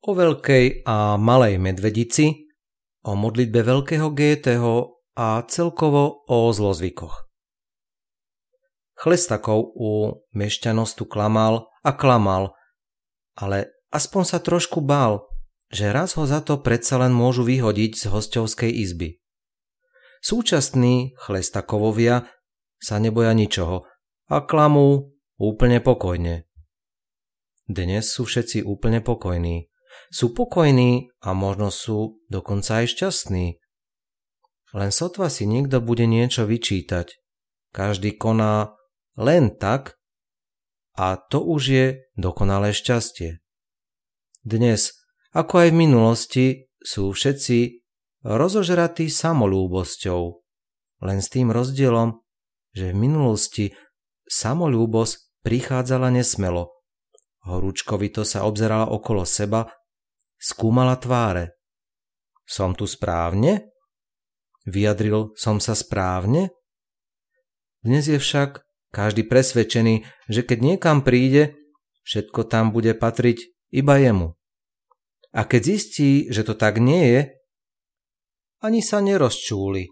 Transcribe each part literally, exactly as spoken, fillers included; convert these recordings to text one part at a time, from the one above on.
o veľkej a malej medvedici, o modlitbe veľkého Goetheho a celkovo o zlozvykoch. Chlestakov u mešťanostu klamal a klamal, ale aspoň sa trošku bál, že raz ho za to predsa len môžu vyhodiť z hosťovskej izby. Súčasní Chlestakovovia sa neboja ničoho a klamú úplne pokojne. Dnes sú všetci úplne pokojní. Sú pokojní a možno sú dokonca aj šťastní. Len sotva si niekto bude niečo vyčítať. Každý koná len tak a to už je dokonalé šťastie. Dnes, ako aj v minulosti, sú všetci rozožratí samolúbosťou. Len s tým rozdielom, že v minulosti samolúbosť prichádzala nesmelo. Horúčkovito sa obzerala okolo seba, skúmala tváre. Som tu správne? Vyjadril som sa správne? Dnes je však každý presvedčený, že keď niekam príde, všetko tam bude patriť iba jemu. A keď zistí, že to tak nie je, ani sa nerozčúli.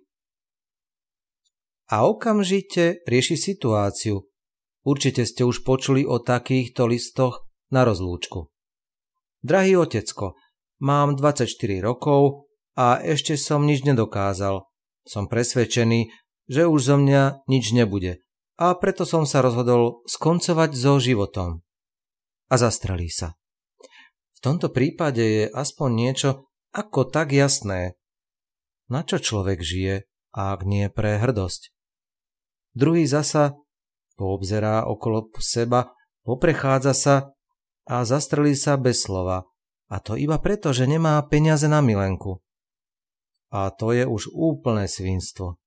A okamžite rieši situáciu. Určite ste už počuli o takýchto listoch na rozlúčku. Drahý otecko, mám dvadsaťštyri rokov a ešte som nič nedokázal. Som presvedčený, že už zo mňa nič nebude a preto som sa rozhodol skoncovať so životom. A zastrelí sa. V tomto prípade je aspoň niečo ako tak jasné. Na čo človek žije, ak nie pre hrdosť? Druhý zasa poobzerá okolo seba, poprechádza sa a zastrelí sa bez slova. A to iba preto, že nemá peniaze na milenku. A to je už úplné svinstvo.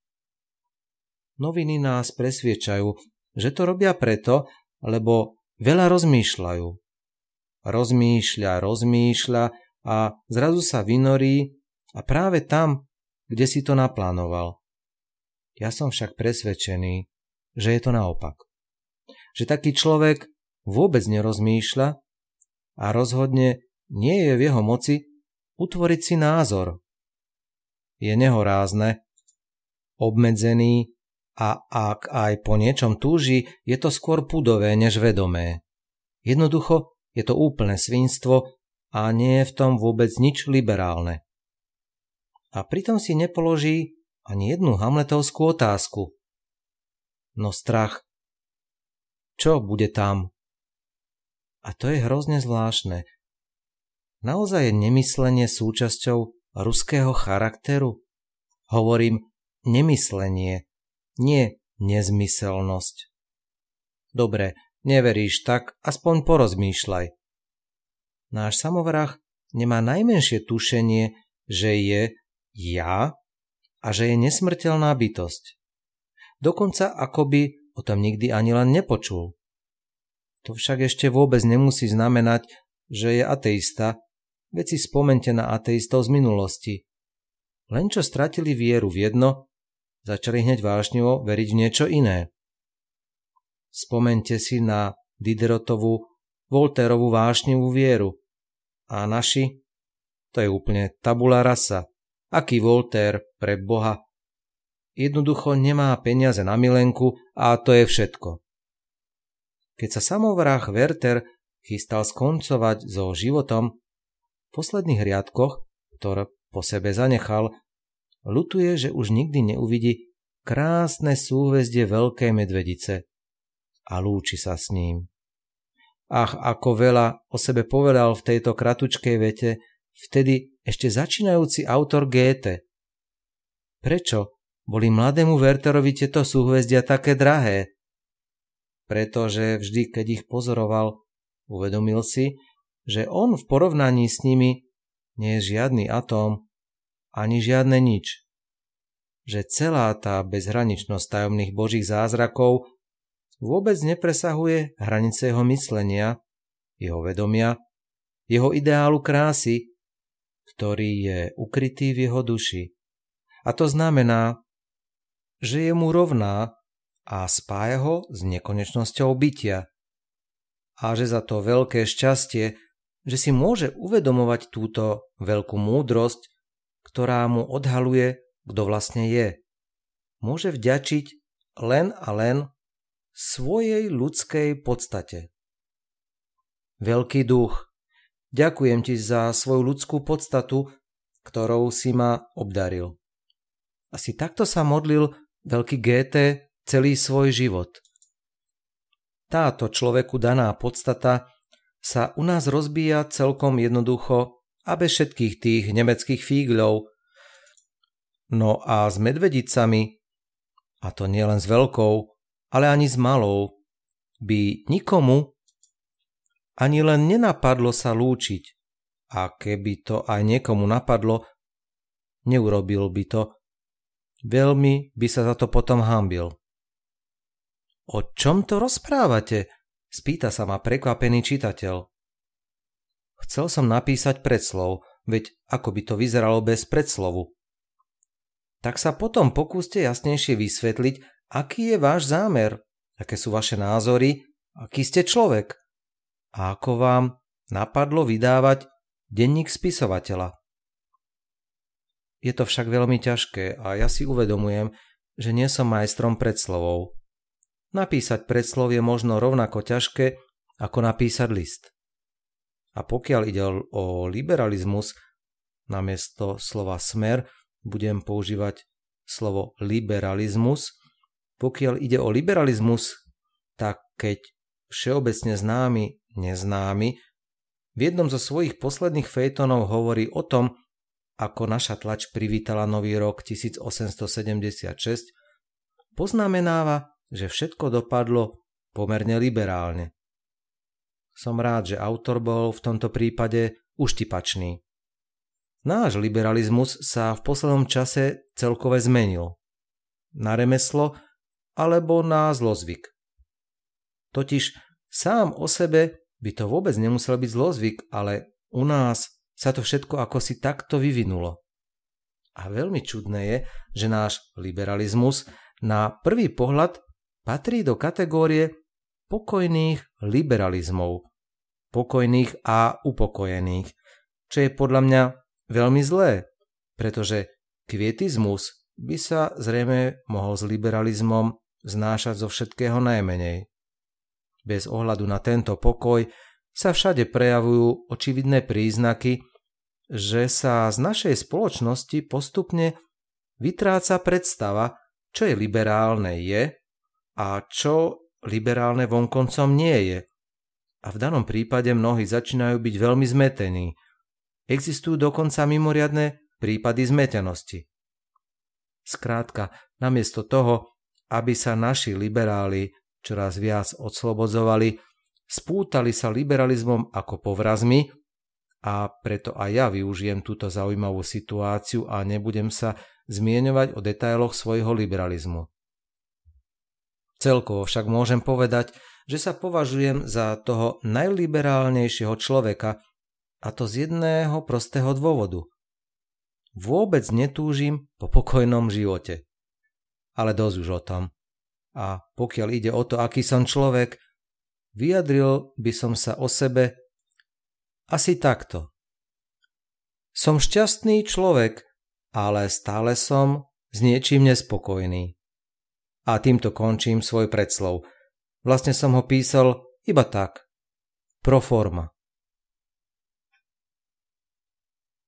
Noviny nás presviečajú, že to robia preto, lebo veľa rozmýšľajú. Rozmýšľa, rozmýšľa a zrazu sa vynorí a práve tam, kde si to naplánoval. Ja som však presvedčený, že je to naopak. Že taký človek vôbec nerozmýšľa a rozhodne nie je v jeho moci utvoriť si názor. Je nehorázne, obmedzený a ak aj po niečom túži, je to skôr pudové než vedomé. Jednoducho je to úplné svinstvo a nie je v tom vôbec nič liberálne. A pritom si nepoloží ani jednu hamletovskú otázku. No strach. Čo bude tam? A to je hrozne zvláštne. Naozaj je nemyslenie súčasťou ruského charakteru? Hovorím nemyslenie, nie nezmyselnosť. Dobre, neveríš, tak aspoň porozmýšľaj. Náš samovrah nemá najmenšie tušenie, že je ja a že je nesmrteľná bytosť. Dokonca akoby o tom nikdy ani len nepočul. To však ešte vôbec nemusí znamenať, že je ateista, veď si spomente na ateistov z minulosti. Len čo stratili vieru v jedno, začali hneď vášnivo veriť v niečo iné. Spomente si na Diderotovú, Voltairovú vášnivú vieru. A naši? To je úplne tabula rasa. Aký Voltaire pre Boha? Jednoducho nemá peniaze na milenku a to je všetko. Keď sa samovrah Werther chystal skoncovať so životom, v posledných riadkoch, ktoré po sebe zanechal, ľutuje, že už nikdy neuvidí krásne súhvezdie Veľkej medvedice a lúči sa s ním. Ach, ako veľa o sebe povedal v tejto kratučkej vete vtedy ešte začínajúci autor Goethe. Prečo boli mladému Wertherovi tieto súhvezdia také drahé? Pretože vždy, keď ich pozoroval, uvedomil si, že on v porovnaní s nimi nie je žiadny atóm, ani žiadne nič. Že celá tá bezhraničnosť tajomných božích zázrakov vôbec nepresahuje hranice jeho myslenia, jeho vedomia, jeho ideálu krásy, ktorý je ukrytý v jeho duši. A to znamená, že je mu rovná a spája ho s nekonečnosťou bytia. A že za to veľké šťastie, že si môže uvedomovať túto veľkú múdrosť, ktorá mu odhaluje, kto vlastne je. Môže vďačiť len a len svojej ľudskej podstate. Veľký duch, ďakujem ti za svoju ľudskú podstatu, ktorou si ma obdaril. Asi takto sa modlil veľký Goethe celý svoj život. Táto človeku daná podstata sa u nás rozbíja celkom jednoducho a bez všetkých tých nemeckých fígľov. No a s medvedicami, a to nielen s veľkou, ale ani s malou, by nikomu ani len nenapadlo sa lúčiť. A keby to aj niekomu napadlo, neurobil by to. Veľmi by sa za to potom hanbil. O čom to rozprávate? Spýta sa ma prekvapený čitateľ. Chcel som napísať predslov, veď ako by to vyzeralo bez predslovu. Tak sa potom pokúste jasnejšie vysvetliť, aký je váš zámer, aké sú vaše názory, aký ste človek a ako vám napadlo vydávať denník spisovateľa. Je to však veľmi ťažké a ja si uvedomujem, že nie som majstrom predslovov. Napísať predslov je možno rovnako ťažké, ako napísať list. A pokiaľ ide o liberalizmus, namiesto slova smer budem používať slovo liberalizmus. Pokiaľ ide o liberalizmus, tak keď všeobecne známy neznámy v jednom zo svojich posledných fejtonov hovorí o tom, ako naša tlač privítala nový rok tisícosemstosedemdesiatšesť, poznamenáva, že všetko dopadlo pomerne liberálne. Som rád, že autor bol v tomto prípade uštipačný. Náš liberalizmus sa v poslednom čase celkové zmenil. Na remeslo alebo na zlozvyk. Totiž sám o sebe by to vôbec nemusel byť zlozvyk, ale u nás sa to všetko ako si takto vyvinulo. A veľmi čudné je, že náš liberalizmus na prvý pohľad patrí do kategórie pokojných liberalizmov. Pokojných a upokojených. Čo je podľa mňa veľmi zlé, pretože kvietizmus by sa zrejme mohol s liberalizmom znášať zo všetkého najmenej. Bez ohľadu na tento pokoj sa všade prejavujú očividné príznaky, že sa z našej spoločnosti postupne vytráca predstava, čo je liberálne je a čo liberálne vonkoncom nie je. A v danom prípade mnohí začínajú byť veľmi zmetení. Existujú dokonca mimoriadne prípady zmetenosti. Skrátka, namiesto toho, aby sa naši liberáli čoraz viac odslobodzovali, spútali sa liberalizmom ako povrazmi a preto aj ja využijem túto zaujímavú situáciu a nebudem sa zmieňovať o detailoch svojho liberalizmu. Celkovo však môžem povedať, že sa považujem za toho najliberálnejšieho človeka, a to z jedného prostého dôvodu. Vôbec netúžim po pokojnom živote. Ale dosť už o tom. A pokiaľ ide o to, aký som človek, vyjadril by som sa o sebe asi takto. Som šťastný človek, ale stále som s niečím nespokojný. A týmto končím svoj predslov. Vlastne som ho písal iba tak, pro forma.